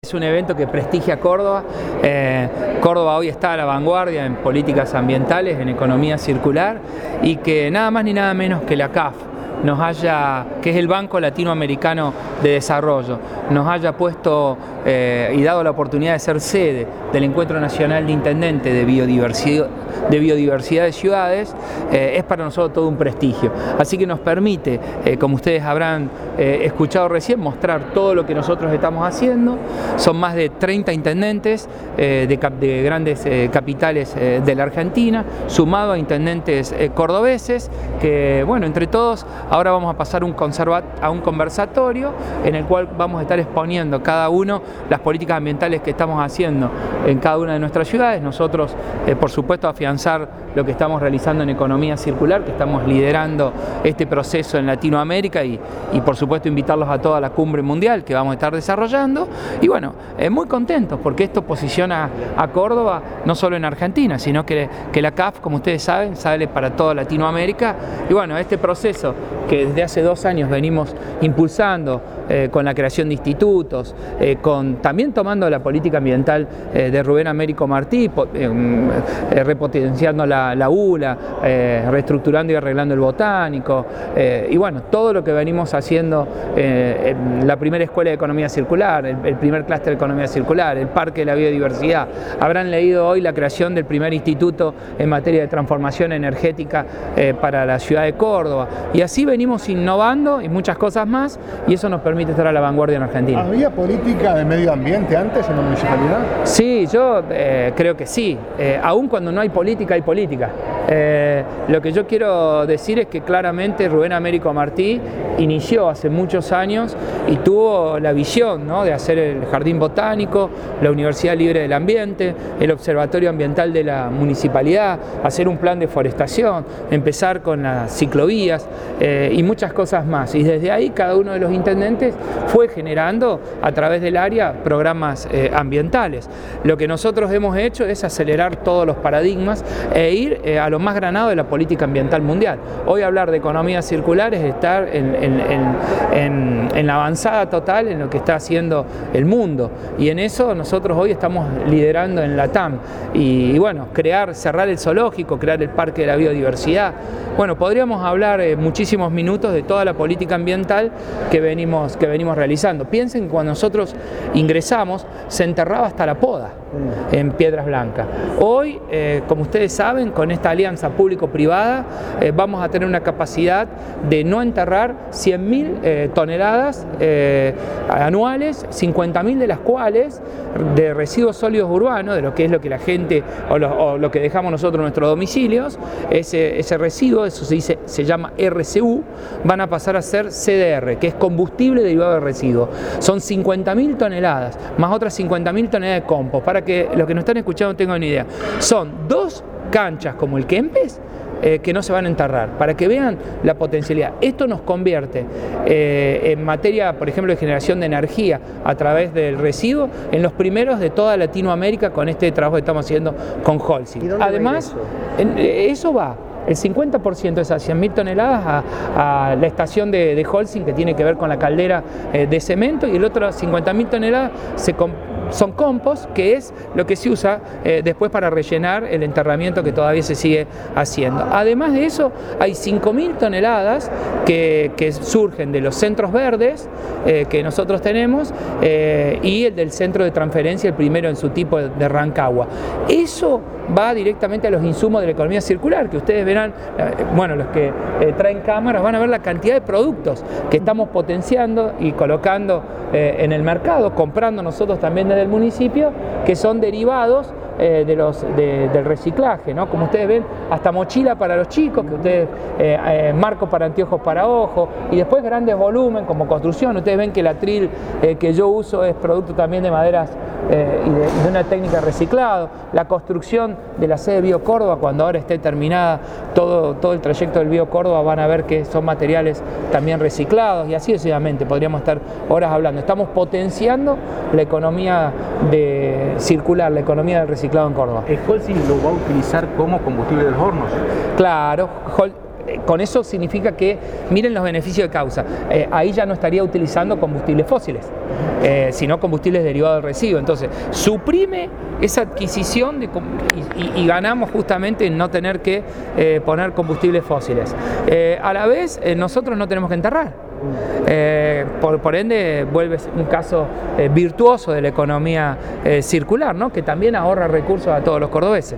Es un evento que prestigia Córdoba. Córdoba hoy está a la vanguardia en políticas ambientales, en economía circular, y que nada más ni nada menos que la CAF que es el Banco Latinoamericano de Desarrollo, nos haya puesto y dado la oportunidad de ser sede del Encuentro Nacional de Intendentes de Biodiversidad de Ciudades, es para nosotros todo un prestigio. Así que nos permite, como ustedes habrán escuchado recién, mostrar todo lo que nosotros estamos haciendo. Son más de 30 intendentes de grandes capitales de la Argentina, sumado a intendentes cordobeses, que bueno, entre todos ahora vamos a pasar a un conversatorio en el cual vamos a estar exponiendo cada uno las políticas ambientales que estamos haciendo en cada una de nuestras ciudades. Nosotros, por supuesto, afianzar lo que estamos realizando en economía circular, que estamos liderando este proceso en Latinoamérica y por supuesto invitarlos a toda la cumbre mundial que vamos a estar desarrollando. Y bueno, muy contentos porque esto posiciona a Córdoba no solo en Argentina, sino que la CAF, como ustedes saben, sale para toda Latinoamérica. Y bueno, este proceso que desde hace 2 años venimos impulsando con la creación de institutos, también tomando la política ambiental de Rubén Américo Martí, repotenciando la ULA, reestructurando y arreglando el botánico, y bueno, todo lo que venimos haciendo, la primera escuela de economía circular, el primer clúster de economía circular, el parque de la biodiversidad. Habrán leído hoy la creación del primer instituto en materia de transformación energética para la ciudad de Córdoba, y así venimos innovando y muchas cosas más, y eso nos permite estar a la vanguardia en Argentina. ¿Había política de medio ambiente antes en la municipalidad? Sí, yo creo que sí. Aún cuando no hay política, hay política. Lo que yo quiero decir es que claramente Rubén Américo Martí inició hace muchos años y tuvo la visión, ¿no?, de hacer el Jardín Botánico, la Universidad Libre del Ambiente, el Observatorio Ambiental de la Municipalidad, hacer un plan de forestación, empezar con las ciclovías y muchas cosas más. Y desde ahí cada uno de los intendentes fue generando a través del área programas ambientales. Lo que nosotros hemos hecho es acelerar todos los paradigmas e ir a lo más granado de la política ambiental mundial. Hoy hablar de economía circular es estar en la avanzada total en lo que está haciendo el mundo, y en eso nosotros hoy estamos liderando en la TAM. Y bueno, cerrar el zoológico, crear el parque de la biodiversidad. Bueno, podríamos hablar muchísimos minutos de toda la política ambiental que venimos realizando. Piensen que cuando nosotros ingresamos se enterraba hasta la poda en Piedras Blancas. Hoy, como ustedes saben, con esta alianza público-privada vamos a tener una capacidad de no enterrar 100.000 toneladas anuales, 50.000 de las cuales de residuos sólidos urbanos, de lo que es lo que la gente o lo que dejamos nosotros en nuestros domicilios. Ese residuo, eso se llama RCU, van a pasar a ser CDR, que es combustible derivado de residuos. Son 50.000 toneladas, más otras 50.000 toneladas de compost. Para que los que nos están escuchando tengan una idea, son 2 canchas como el Kempes que no se van a enterrar, para que vean la potencialidad. Esto nos convierte en materia, por ejemplo, de generación de energía a través del residuo, en los primeros de toda Latinoamérica con este trabajo que estamos haciendo con Holcim. Además, eso va el 50% de esas 100.000 toneladas a la estación de Holcim, que tiene que ver con la caldera de cemento, y el otro 50.000 toneladas son compost, que es lo que se usa después para rellenar el enterramiento que todavía se sigue haciendo. Además de eso, hay 5.000 toneladas que surgen de los centros verdes que nosotros tenemos y el del centro de transferencia, el primero en su tipo de Rancagua. Eso va directamente a los insumos de la economía circular, que ustedes verán, bueno, los que traen cámaras van a ver la cantidad de productos que estamos potenciando y colocando en el mercado, comprando nosotros también desde el municipio, que son derivados del reciclaje, ¿no? Como ustedes ven, hasta mochila para los chicos, que ustedes marco para anteojos para ojos, y después grandes volumen como construcción. Ustedes ven que el atril que yo uso es producto también de maderas y de una técnica de reciclado. La construcción de la sede Bio Córdoba, cuando ahora esté terminada todo el trayecto del Bio Córdoba, van a ver que son materiales también reciclados, y así sucesivamente podríamos estar horas hablando. Estamos potenciando la economía circular, la economía del reciclado en Córdoba. ¿Holcim lo va a utilizar como combustible de los hornos? Claro, con eso significa que miren los beneficios de causa. Ahí ya no estaría utilizando combustibles fósiles, sino combustibles derivados del residuo. Entonces, suprime esa adquisición y ganamos justamente en no tener que poner combustibles fósiles. A la vez, nosotros no tenemos que enterrar. Por ende, vuelve un caso virtuoso de la economía circular, ¿no? Que también ahorra recursos a todos los cordobeses.